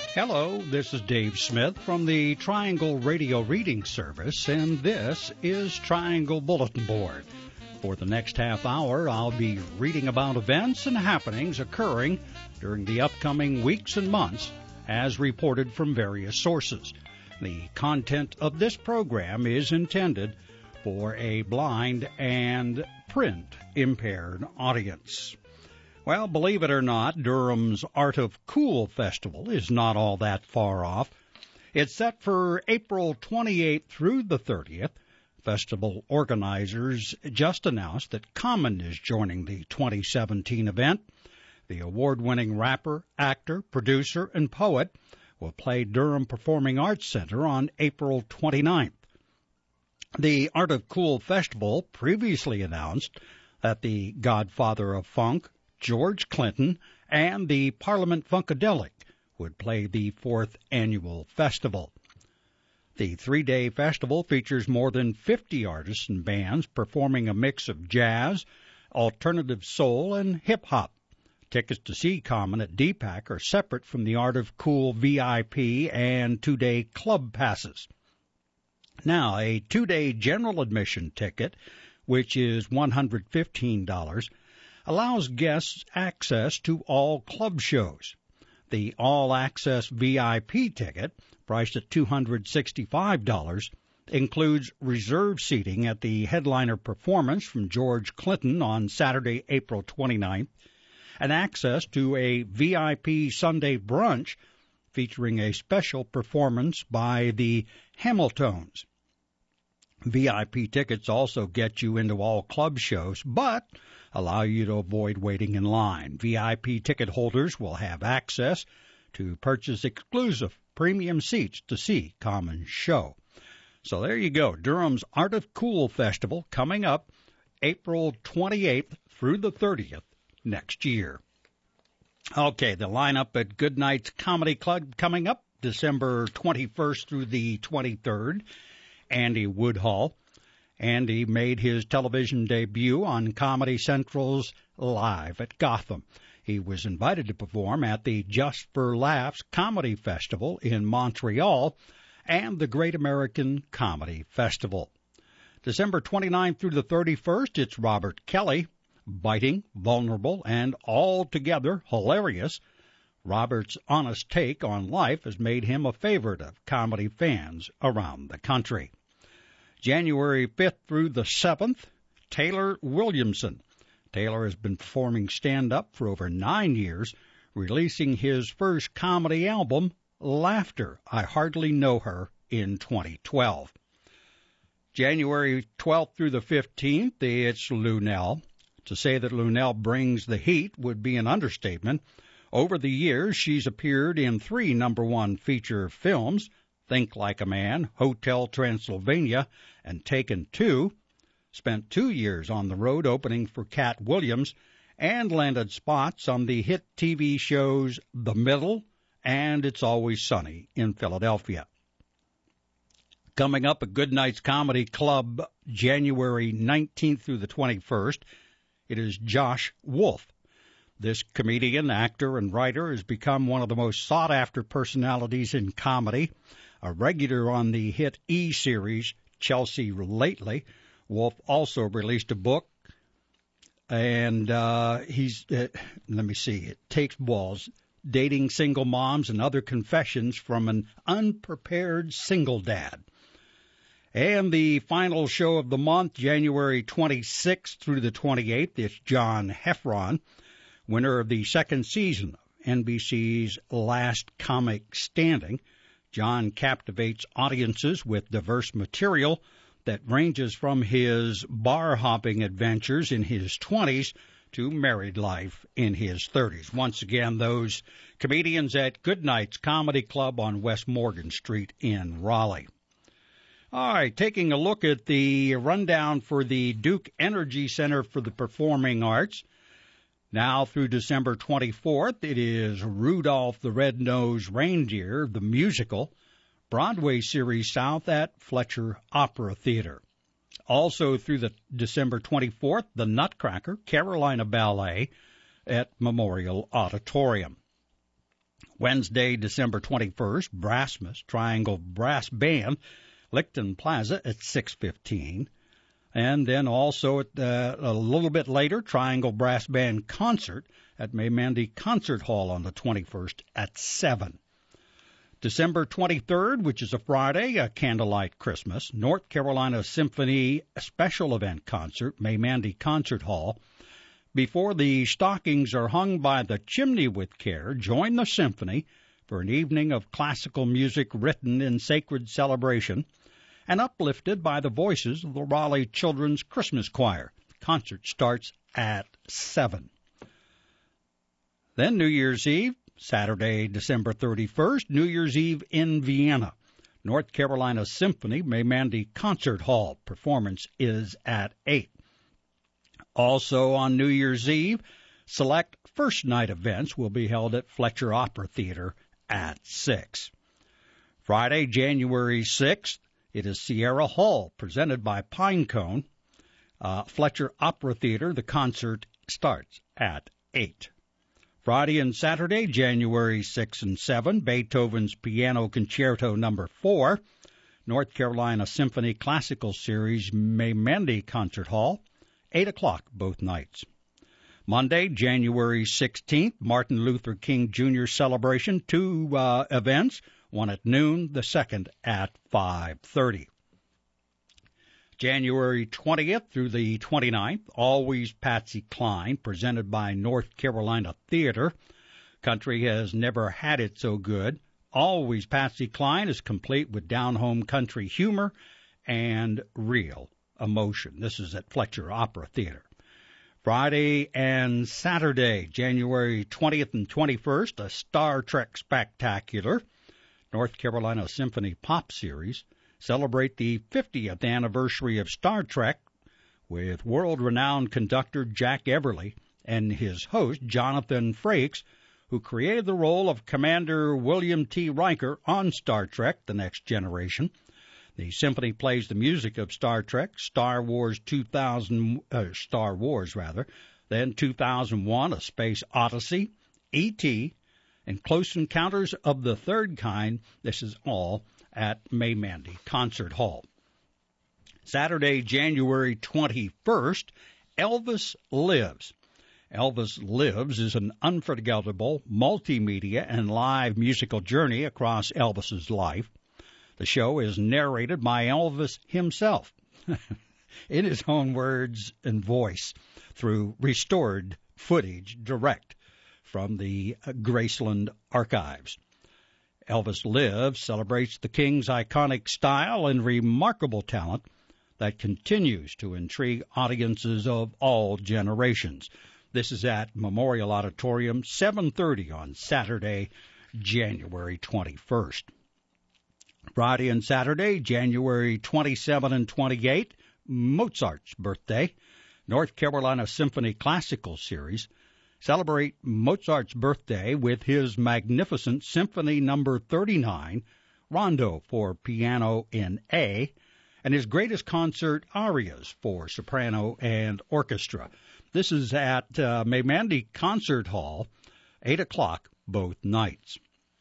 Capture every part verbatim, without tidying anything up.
Hello, this is Dave Smith from the Triangle Radio Reading Service, and this is Triangle Bulletin Board. For the next half hour, I'll be reading about events and happenings occurring during the upcoming weeks and months as reported from various sources. The content of this program is intended for a blind and print-impaired audience. Well, believe it or not, Durham's Art of Cool Festival is not all that far off. It's set for April twenty-eighth through the thirtieth. Festival organizers just announced that Common is joining the twenty seventeen event. The award-winning rapper, actor, producer, and poet will play Durham Performing Arts Center on April twenty-ninth. The Art of Cool Festival previously announced that the Godfather of Funk, George Clinton, and the Parliament Funkadelic would play the fourth annual festival. The three-day festival features more than fifty artists and bands performing a mix of jazz, alternative soul, and hip-hop. Tickets to see Common at D PAC are separate from the Art of Cool V I P and two-day club passes. Now, a two-day general admission ticket, which is one hundred fifteen dollars, allows guests access to all club shows. The all-access V I P ticket, priced at two hundred sixty-five dollars, includes reserved seating at the headliner performance from George Clinton on Saturday, April twenty-ninth, and access to a V I P Sunday brunch featuring a special performance by the Hamiltones. V I P tickets also get you into all club shows, but allow you to avoid waiting in line. V I P ticket holders will have access to purchase exclusive premium seats to see Common's show. So there you go, Durham's Art of Cool Festival coming up April twenty-eighth through the thirtieth next year. Okay, the lineup at Goodnight's Comedy Club coming up December twenty-first through the twenty-third. Andy Woodhull. Andy made his television debut on Comedy Central's Live at Gotham. He was invited to perform at the Just for Laughs Comedy Festival in Montreal and the Great American Comedy Festival. December twenty-ninth through the thirty-first, it's Robert Kelly, biting, vulnerable, and altogether hilarious. Robert's honest take on life has made him a favorite of comedy fans around the country. January fifth through the seventh, Taylor Williamson. Taylor has been performing stand-up for over nine years, releasing his first comedy album, Laughter, I Hardly Know Her, in twenty twelve. January twelfth through the fifteenth, it's Luenell. To say that Luenell brings the heat would be an understatement. Over the years, she's appeared in three number one feature films, Think Like a Man, Hotel Transylvania, and Taken Two. Spent two years on the road opening for Cat Williams, and landed spots on the hit T V shows The Middle and It's Always Sunny in Philadelphia. Coming up at Goodnight's Comedy Club, January nineteenth through the twenty-first, it is Josh Wolf. This comedian, actor, and writer has become one of the most sought-after personalities in comedy. A regular on the hit E! series, Chelsea Lately, Wolf also released a book, and uh, he's, uh, let me see, It Takes Balls, Dating Single Moms and Other Confessions from an Unprepared Single Dad. And the final show of the month, January twenty-sixth through the twenty-eighth, is John Heffron, winner of the second season of N B C's Last Comic Standing. John captivates audiences with diverse material that ranges from his bar-hopping adventures in his twenties to married life in his thirties. Once again, those comedians at Goodnight's Comedy Club on West Morgan Street in Raleigh. All right, taking a look at the rundown for the Duke Energy Center for the Performing Arts. Now through December twenty-fourth, it is Rudolph the Red-Nosed Reindeer, the musical, Broadway series South at Fletcher Opera Theater. Also through the December twenty-fourth, the Nutcracker, Carolina Ballet at Memorial Auditorium. Wednesday, December twenty-first, Brassmas Triangle Brass Band, Licton Plaza at six fifteen. And then also at, uh, a little bit later, Triangle Brass Band Concert at Maymandy Concert Hall on the twenty-first at seven. December twenty-third, which is a Friday, a Candlelight Christmas, North Carolina Symphony Special Event Concert, Maymandy Concert Hall. Before the stockings are hung by the chimney with care, join the symphony for an evening of classical music written in sacred celebration and uplifted by the voices of the Raleigh Children's Christmas Choir. The concert starts at seven. Then New Year's Eve, Saturday, December thirty-first, New Year's Eve in Vienna. North Carolina Symphony, Maymandy Concert Hall. Performance is at eight. Also on New Year's Eve, select first night events will be held at Fletcher Opera Theater at six. Friday, January sixth, it is Sierra Hall, presented by Pinecone. Uh, Fletcher Opera Theater, the concert starts at eight. Friday and Saturday, January sixth and seventh, Beethoven's Piano Concerto Number four, North Carolina Symphony Classical Series, Maymandy Concert Hall, eight o'clock both nights. Monday, January sixteenth, Martin Luther King Junior celebration, two uh, events, one at noon, the second at five thirty. January twentieth through the twenty-ninth, Always Patsy Cline, presented by North Carolina Theater. Country has never had it so good. Always Patsy Cline is complete with down-home country humor and real emotion. This is at Fletcher Opera Theater. Friday and Saturday, January twentieth and twenty-first, a Star Trek Spectacular, North Carolina Symphony Pop Series, celebrate the fiftieth anniversary of Star Trek with world-renowned conductor Jack Everly and his host Jonathan Frakes, who created the role of Commander William T. Riker on Star Trek: The Next Generation. The symphony plays the music of Star Trek, Star Wars two thousand, uh, Star Wars rather, then two thousand one: A Space Odyssey, E T, and Close Encounters of the Third Kind. This is all at Maymandy Concert Hall. Saturday, January twenty-first, Elvis Lives. Elvis Lives is an unforgettable multimedia and live musical journey across Elvis's life. The show is narrated by Elvis himself, in his own words and voice, through restored footage direct from the Graceland archives. Elvis Lives celebrates the King's iconic style and remarkable talent that continues to intrigue audiences of all generations. This is at Memorial Auditorium, seven thirty on Saturday, January twenty-first. Friday and Saturday, January twenty-seventh and twenty-eighth, Mozart's birthday. North Carolina Symphony Classical Series. Celebrate Mozart's birthday with his magnificent Symphony Number thirty-nine, Rondo for piano in A, and his greatest concert arias for soprano and orchestra. This is at uh, Maymandy Concert Hall, eight o'clock both nights.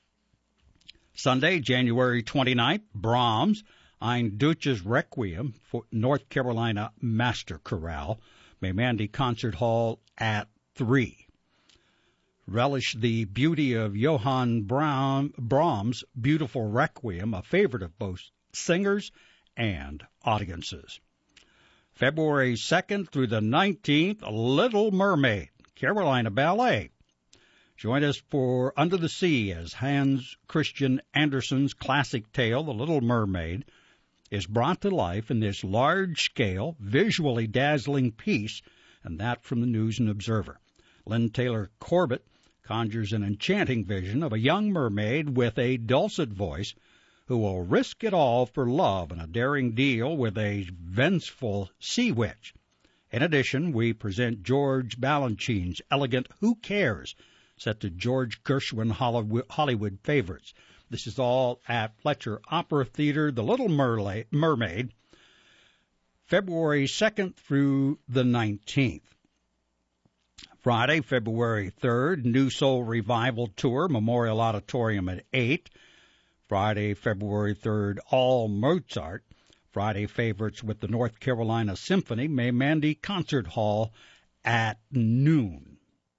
Sunday, January twenty-ninth, Brahms, Ein Deutsches Requiem for North Carolina Master Chorale, Maymandy Concert Hall at three. Relish the beauty of Johann Brahms' beautiful Requiem, a favorite of both singers and audiences. February second through the nineteenth, Little Mermaid, Carolina Ballet. Join us for Under the Sea as Hans Christian Andersen's classic tale, The Little Mermaid, is brought to life in this large-scale, visually dazzling piece, and that from the News and Observer. Lynn Taylor Corbett conjures an enchanting vision of a young mermaid with a dulcet voice who will risk it all for love in a daring deal with a vengeful sea witch. In addition, we present George Balanchine's elegant Who Cares?, set to George Gershwin Hollywood favorites. This is all at Fletcher Opera Theater, The Little Mermaid, February second through the nineteenth. Friday, February third, New Soul Revival Tour, Memorial Auditorium at eight. Friday, February third, All Mozart. Friday favorites with the North Carolina Symphony, May Mandy Concert Hall at noon.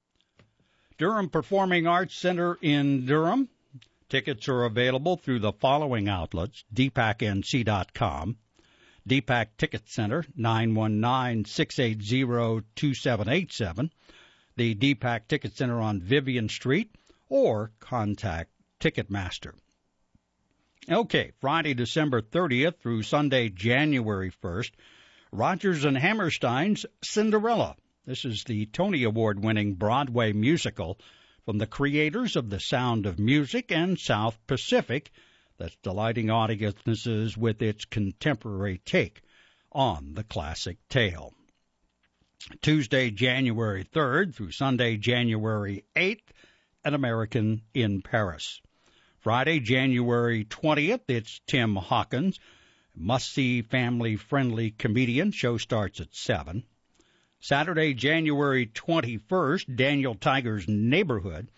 Durham Performing Arts Center in Durham. Tickets are available through the following outlets: D PAC N C dot com, D PAC Ticket Center, nine one nine, six eight zero, two seven eight seven, the D PAC Ticket Center on Vivian Street, or contact Ticketmaster. Okay, Friday, December thirtieth through Sunday, January first, Rodgers and Hammerstein's Cinderella. This is the Tony Award-winning Broadway musical from the creators of The Sound of Music and South Pacific that's delighting audiences with its contemporary take on the classic tale. Tuesday, January third through Sunday, January eighth, An American in Paris. Friday, January twentieth, it's Tim Hawkins, must-see family-friendly comedian. Show starts at seven. Saturday, January twenty-first, Daniel Tiger's Neighborhood.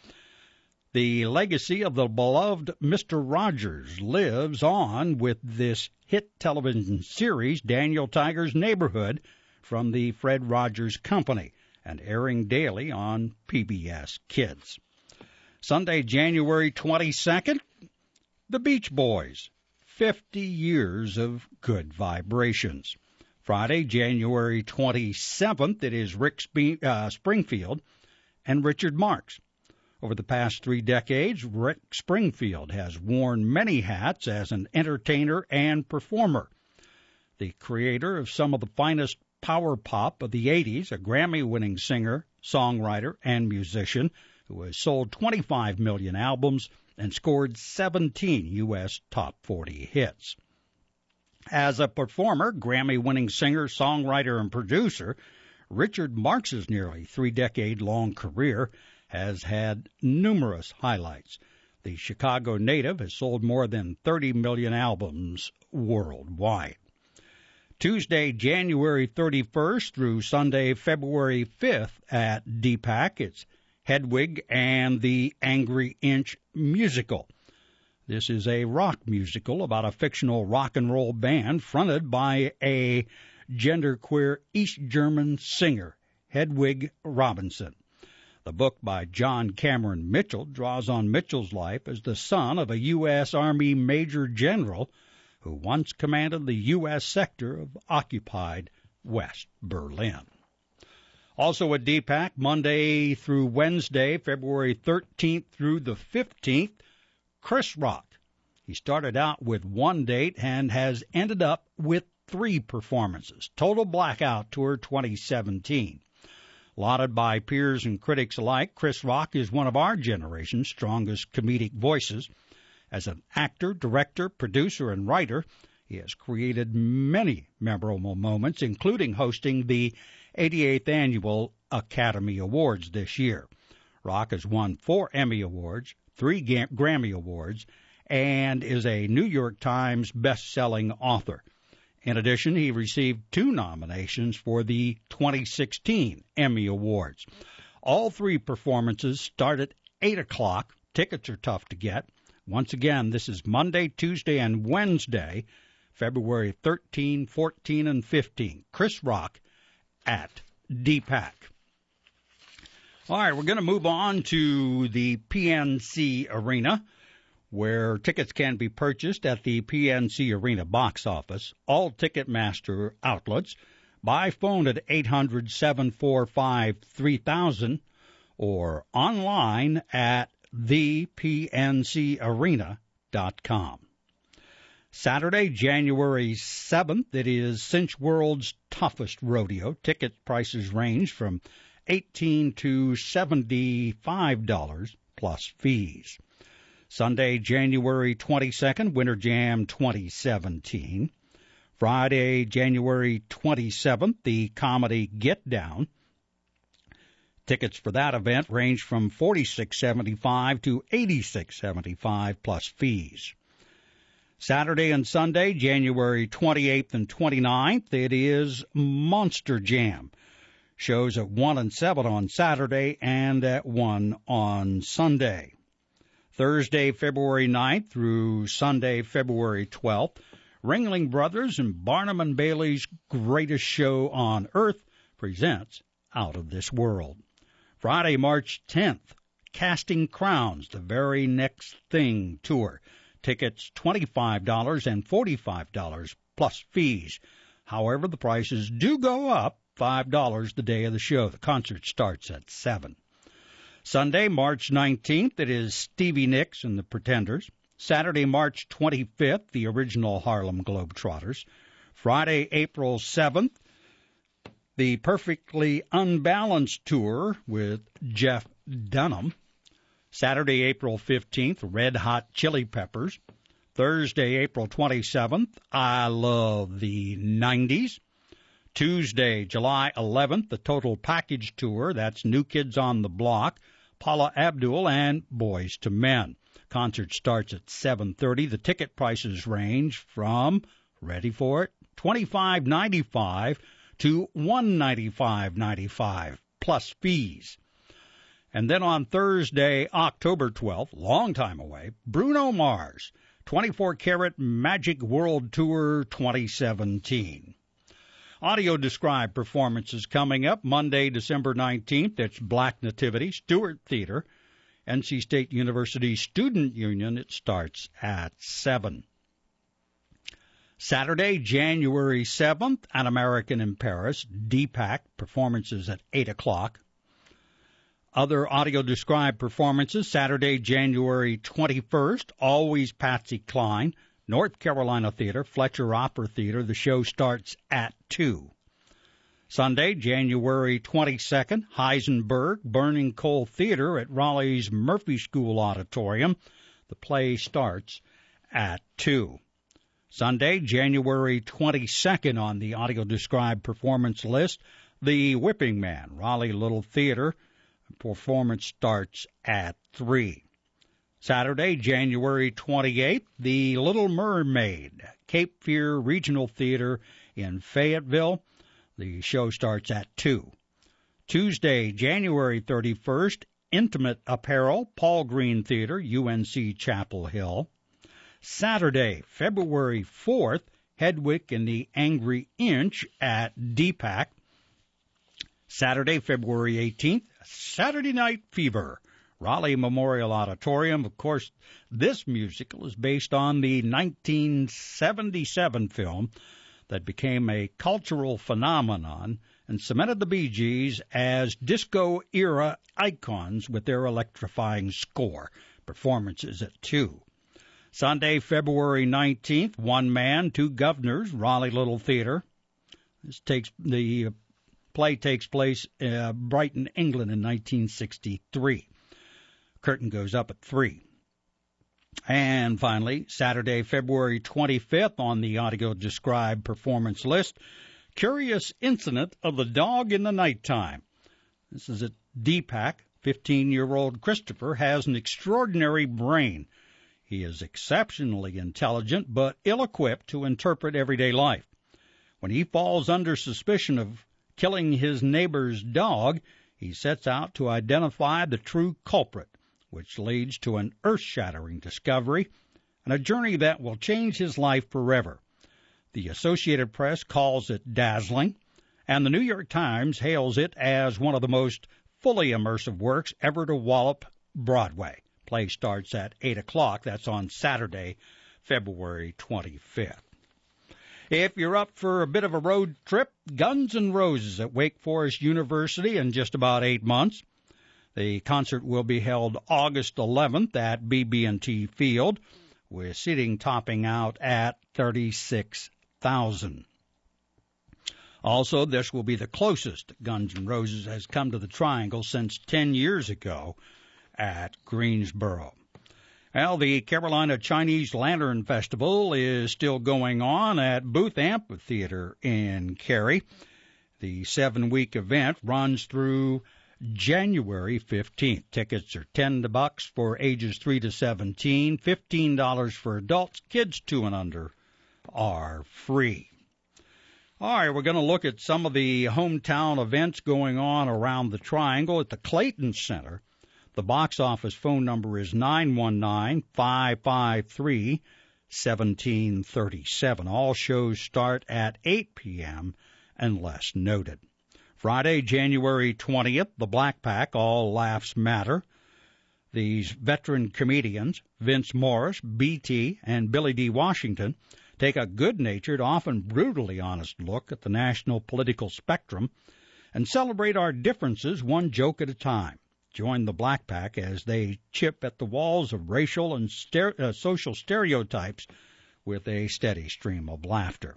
The legacy of the beloved Mister Rogers lives on with this hit television series, Daniel Tiger's Neighborhood, from the Fred Rogers Company, and airing daily on P B S Kids. Sunday, January twenty-second, The Beach Boys, fifty years of good vibrations. Friday, January twenty-seventh, it is Rick Sp- uh, Springfield and Richard Marx. Over the past three decades, Rick Springfield has worn many hats as an entertainer and performer. The creator of some of the finest power pop of the eighties, a Grammy-winning singer, songwriter, and musician, who has sold twenty-five million albums and scored seventeen U S top forty hits. As a performer, Grammy-winning singer, songwriter, and producer, Richard Marx's nearly three-decade-long career has had numerous highlights. The Chicago native has sold more than thirty million albums worldwide. Tuesday, January thirty-first through Sunday, February fifth at D PAC, it's Hedwig and the Angry Inch musical. This is a rock musical about a fictional rock and roll band fronted by a genderqueer East German singer, Hedwig Robinson. The book by John Cameron Mitchell draws on Mitchell's life as the son of a U S Army Major General who once commanded the U S sector of occupied West Berlin. Also at D PAC, Monday through Wednesday, February thirteenth through the fifteenth, Chris Rock. He started out with one date and has ended up with three performances. Total Blackout Tour twenty seventeen. Lauded by peers and critics alike, Chris Rock is one of our generation's strongest comedic voices. As an actor, director, producer, and writer, he has created many memorable moments, including hosting the eighty-eighth Annual Academy Awards this year. Rock has won four Emmy Awards, three Grammy Awards, and is a New York Times best-selling author. In addition, he received two nominations for the twenty sixteen Emmy Awards. All three performances start at eight o'clock. Tickets are tough to get. Once again, this is Monday, Tuesday, and Wednesday, February thirteenth, fourteenth, and fifteenth. Chris Rock at D PAC. All right, we're going to move on to the P N C Arena, where tickets can be purchased at the P N C Arena box office, all Ticketmaster outlets, by phone at eight hundred, seven four five, three thousand, or online at the p n c arena dot com. Saturday, January seventh, it is Cinch World's Toughest Rodeo. Ticket prices range from eighteen dollars to seventy-five dollars plus fees. Sunday, January twenty-second, Winter Jam twenty seventeen. Friday, January twenty-seventh, the comedy Get Down. Tickets for that event range from forty-six seventy-five to eighty-six seventy-five plus fees. Saturday and Sunday, January twenty-eighth and twenty-ninth, it is Monster Jam. Shows at one and seven on Saturday and at one on Sunday. Thursday, February ninth through Sunday, February twelfth, Ringling Brothers and Barnum and Bailey's Greatest Show on Earth presents Out of This World. Friday, March tenth, Casting Crowns, The Very Next Thing Tour. Tickets twenty-five dollars and forty-five dollars plus fees. However, the prices do go up, five dollars the day of the show. The concert starts at seven. Sunday, March nineteenth, it is Stevie Nicks and the Pretenders. Saturday, March twenty-fifth, the original Harlem Globetrotters. Friday, April seventh, the Perfectly Unbalanced Tour with Jeff Dunham. Saturday, April fifteenth, Red Hot Chili Peppers. Thursday, April twenty-seventh, I Love the nineties. Tuesday, July eleventh, the Total Package Tour. That's New Kids on the Block, Paula Abdul, and Boys to Men. Concert starts at seven thirty. The ticket prices range from, ready for it, twenty-five ninety-five to one hundred ninety-five ninety-five plus fees. And then on Thursday, October twelfth, long time away, Bruno Mars, twenty-four karat Magic World Tour twenty seventeen. Audio described performances coming up Monday, December nineteenth. It's Black Nativity, Stewart Theater, N C State University Student Union. It starts at seven. Saturday, January seventh, An American in Paris, D PAC, performances at eight o'clock. Other audio described performances, Saturday, January twenty-first, Always Patsy Cline, North Carolina Theater, Fletcher Opera Theater. The show starts at two. Sunday, January twenty-second, Heisenberg, Burning Coal Theater at Raleigh's Murphy School Auditorium. The play starts at two. Sunday, January twenty-second, on the audio described performance list, The Whipping Man, Raleigh Little Theater. Performance starts at three. Saturday, January twenty-eighth, The Little Mermaid, Cape Fear Regional Theater in Fayetteville. The show starts at two. Tuesday, January thirty-first, Intimate Apparel, Paul Green Theater, U N C Chapel Hill. Saturday, February fourth, Hedwig and the Angry Inch at D PAC. Saturday, February eighteenth, Saturday Night Fever, Raleigh Memorial Auditorium. Of course, this musical is based on the nineteen seventy-seven film that became a cultural phenomenon and cemented the Bee Gees as disco-era icons with their electrifying score. Performances at two. Sunday, February nineteenth, One Man, Two Governors, Raleigh Little Theater. This takes the play takes place in uh, Brighton, England in nineteen sixty-three. Curtain goes up at three. And finally, Saturday, February twenty-fifth, on the audio described performance list, Curious Incident of the Dog in the Nighttime. This is at D PAC. fifteen-year-old Christopher has an extraordinary brain. He is exceptionally intelligent, but ill-equipped to interpret everyday life. When he falls under suspicion of killing his neighbor's dog, he sets out to identify the true culprit, which leads to an earth-shattering discovery and a journey that will change his life forever. The Associated Press calls it dazzling, and the New York Times hails it as one of the most fully immersive works ever to wallop Broadway. Play starts at eight o'clock. That's on Saturday, February twenty-fifth. If you're up for a bit of a road trip, Guns N' Roses at Wake Forest University in just about eight months. The concert will be held August eleventh at B B and T Field, with seating topping out at thirty-six thousand. Also, this will be the closest Guns N' Roses has come to the Triangle since ten years ago at Greensboro. Well, the Carolina Chinese Lantern Festival is still going on at Booth Amphitheater in Cary. The seven-week event runs through January fifteenth. Tickets are ten bucks for ages three to seventeen, fifteen dollars for adults. Kids two and under are free. All right, we're going to look at some of the hometown events going on around the Triangle at the Clayton Center. The box office phone number is nine one nine, five five three, one seven three seven. All shows start at eight p.m. unless noted. Friday, January twentieth, the Black Pack, All Laughs Matter. These veteran comedians, Vince Morris, B T, and Billy D. Washington, take a good-natured, often brutally honest look at the national political spectrum and celebrate our differences one joke at a time. Join the Black Pack as they chip at the walls of racial and stere- uh, social stereotypes with a steady stream of laughter.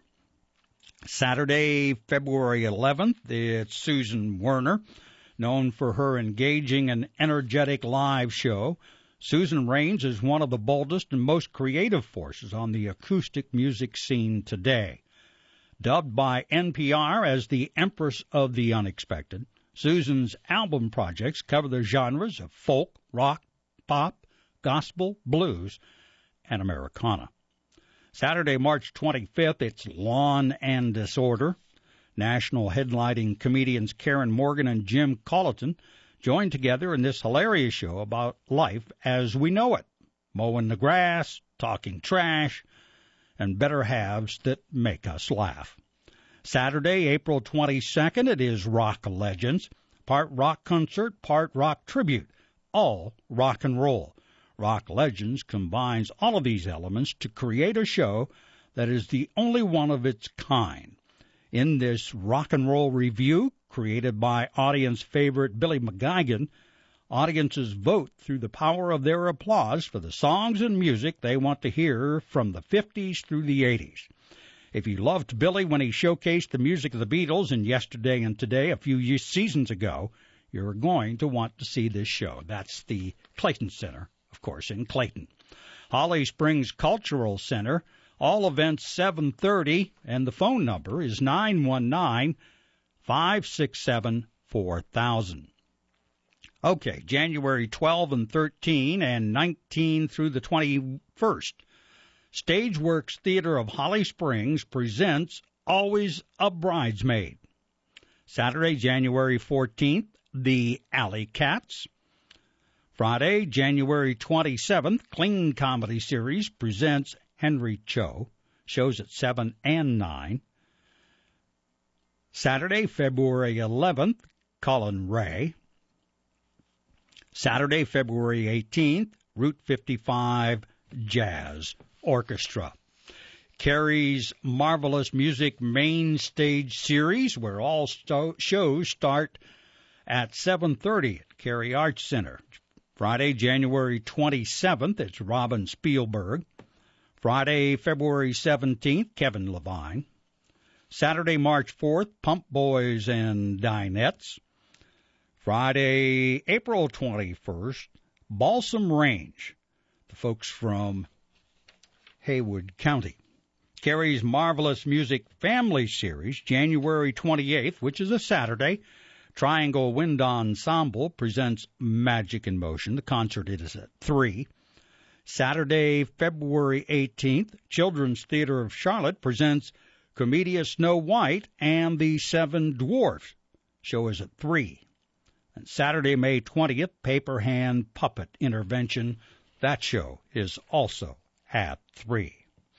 Saturday, February eleventh, it's Susan Werner, known for her engaging and energetic live show. Susan reigns as one of the boldest and most creative forces on the acoustic music scene today. Dubbed by N P R as the Empress of the Unexpected, Susan's album projects cover the genres of folk, rock, pop, gospel, blues, and Americana. Saturday, March twenty-fifth, it's Lawn and Disorder. National headlining comedians Karen Morgan and Jim Colleton join together in this hilarious show about life as we know it, mowing the grass, talking trash, and better halves that make us laugh. Saturday, April twenty-second, it is Rock Legends, part rock concert, part rock tribute, all rock and roll. Rock Legends combines all of these elements to create a show that is the only one of its kind. In this rock and roll review, created by audience favorite Billy McGuigan, audiences vote through the power of their applause for the songs and music they want to hear from the fifties through the eighties. If you loved Billy when he showcased the music of the Beatles in Yesterday and Today a few seasons ago, you're going to want to see this show. That's the Clayton Center, of course, in Clayton. Holly Springs Cultural Center, all events seven thirty, and the phone number is nine one nine, five six seven, four thousand. Okay, January twelfth and thirteenth and nineteenth through the twenty-first. Stageworks Theater of Holly Springs presents Always a Bridesmaid. Saturday, January fourteenth, The Alley Cats. Friday, January twenty-seventh, Clean Comedy Series presents Henry Cho. Shows at seven and nine. Saturday, February eleventh, Colin Ray. Saturday, February eighteenth, Route fifty-five Jazz Orchestra. Carrie's Marvelous Music Main Stage Series, where all sto- shows start at seven thirty at Carrie Arts Center. Friday, January twenty-seventh, it's Robin Spielberg. Friday, February seventeenth, Kevin Levine. Saturday, March fourth, Pump Boys and Dinettes. Friday, April twenty-first, Balsam Range, the folks from Haywood County. Carrie's Marvelous Music Family Series, January twenty-eighth, which is a Saturday. Triangle Wind Ensemble presents Magic in Motion. The concert is at three. Saturday, February eighteenth, Children's Theater of Charlotte presents Comedia Snow White and the Seven Dwarfs. Show is at three. And Saturday, May twentieth, Paper Hand Puppet Intervention. That show is also at three.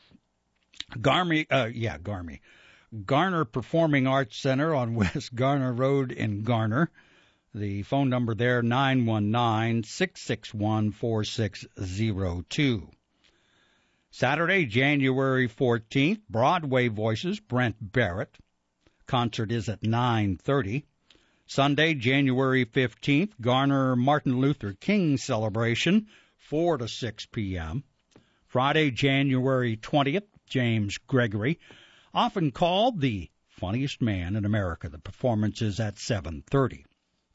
Garmy, uh, yeah, Garmy. Garner Performing Arts Center on West Garner Road in Garner. The phone number there, nine one nine, six six one, four six zero two. Saturday, January fourteenth, Broadway Voices, Brent Barrett. Concert is at nine thirty. Sunday, January fifteenth, Garner Martin Luther King Celebration, four to six p.m. Friday, January twentieth, James Gregory, often called the funniest man in America. The performance is at seven thirty.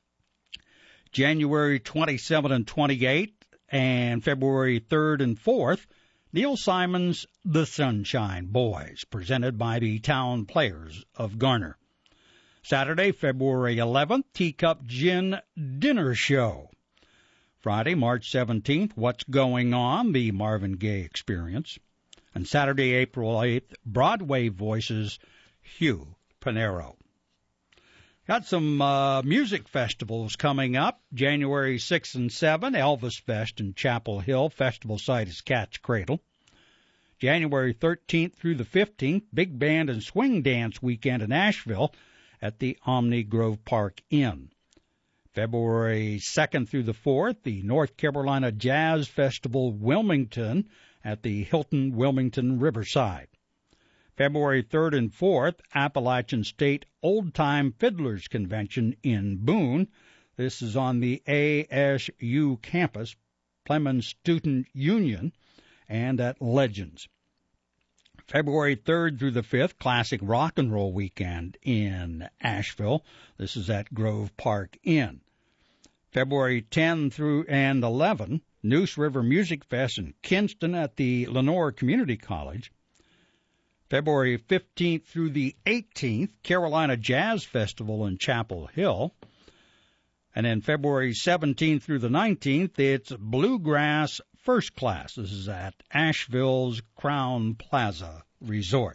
January twenty-seventh and twenty-eighth, and February third and fourth, Neil Simon's The Sunshine Boys, presented by the Town Players of Garner. Saturday, February eleventh, Teacup Gin Dinner Show. Friday, March seventeenth, What's Going On? The Marvin Gaye Experience. And Saturday, April eighth, Broadway Voices, Hugh Panero. Got some uh, music festivals coming up. January sixth and seventh, Elvis Fest in Chapel Hill. Festival site is Cat's Cradle. January thirteenth through the fifteenth, Big Band and Swing Dance Weekend in Asheville at the Omni Grove Park Inn. February second through the fourth, the North Carolina Jazz Festival Wilmington at the Hilton Wilmington Riverside. February third and fourth, Appalachian State Old Time Fiddlers Convention in Boone. This is on the A S U campus, Plemmons Student Union, and at Legends. February third through the fifth, Classic Rock and Roll Weekend in Asheville. This is at Grove Park Inn. February tenth through and eleventh, Neuse River Music Fest in Kinston at the Lenore Community College. February fifteenth through the eighteenth, Carolina Jazz Festival in Chapel Hill. And then February seventeenth through the nineteenth, it's Bluegrass First Class. This is at Asheville's Crown Plaza Resort.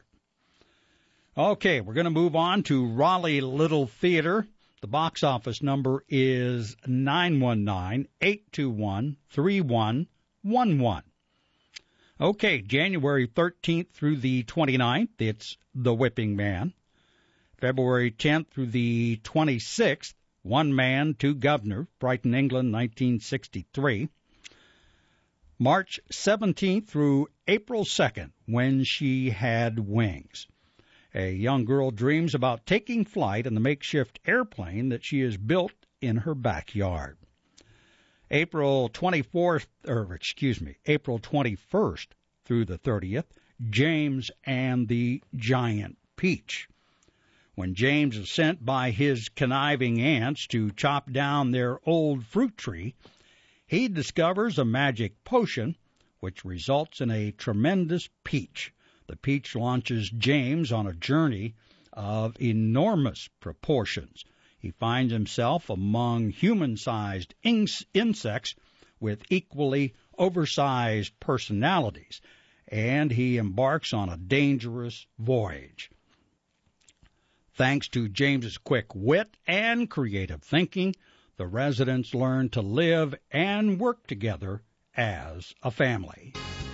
Okay, we're going to move on to Raleigh Little Theater. The box office number is nine one nine, eight two one, three one one one. Okay, January thirteenth through the twenty-ninth, it's The Whipping Man. February tenth through the twenty-sixth, One Man, Two Governor, Brighton, England, nineteen sixty-three. March seventeenth through April second, When She Had Wings. A young girl dreams about taking flight in the makeshift airplane that she has built in her backyard. April twenty-fourth, or excuse me, April twenty-first through the thirtieth, James and the Giant Peach. When James is sent by his conniving aunts to chop down their old fruit tree, he discovers a magic potion which results in a tremendous peach. The peach launches James on a journey of enormous proportions. He finds himself among human-sized in- insects with equally oversized personalities, and he embarks on a dangerous voyage. Thanks to James's quick wit and creative thinking, the residents learn to live and work together as a family.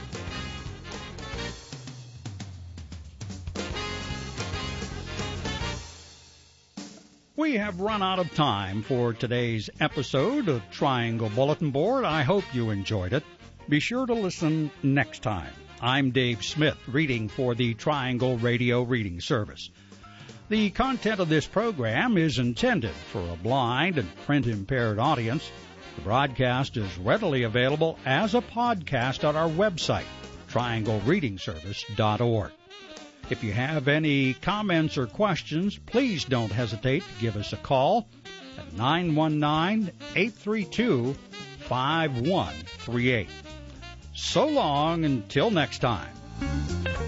We have run out of time for today's episode of Triangle Bulletin Board. I hope you enjoyed it. Be sure to listen next time. I'm Dave Smith, reading for the Triangle Radio Reading Service. The content of this program is intended for a blind and print-impaired audience. The broadcast is readily available as a podcast on our website, triangle reading service dot org. If you have any comments or questions, please don't hesitate to give us a call at nine one nine, eight three two, five one three eight. So long until next time.